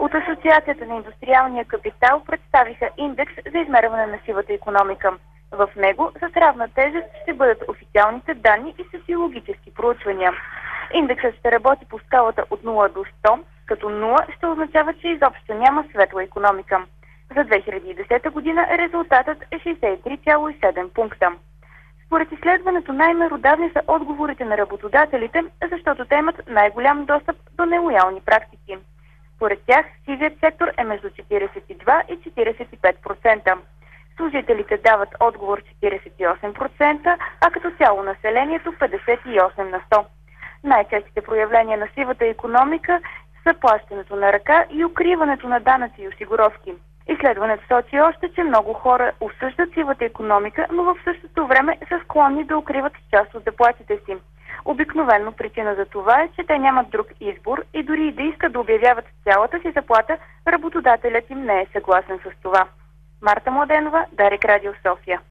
От Асоциацията на индустриалния капитал представиха индекс за измерване на сивата икономика. В него с равна тежест ще бъдат официалните данни и социологически проучвания. Индексът ще работи по скалата от 0 до 100, като 0 ще означава, че изобщо няма светла икономика. За 2010 година резултатът е 63,7 пункта. Според изследването най-меродавни са отговорите на работодателите, защото те имат най-голям достъп до нелоялни практики. Според тях сивият сектор е между 42 и 45%. Служителите дават отговор 48%, а като цяло населението 58 на 100. Най-честите проявления на сивата икономика са плащането на ръка и укриването на данъци и осигуровки. Изследването сочи още, че много хора осъждат сивата икономика, но в същото време са склонни да укриват част от заплатите си. Обикновено причина за това е, че те нямат друг избор и дори и да искат да обявяват цялата си заплата, работодателят им не е съгласен с това. Марта Младенова, Дарик Радио, София.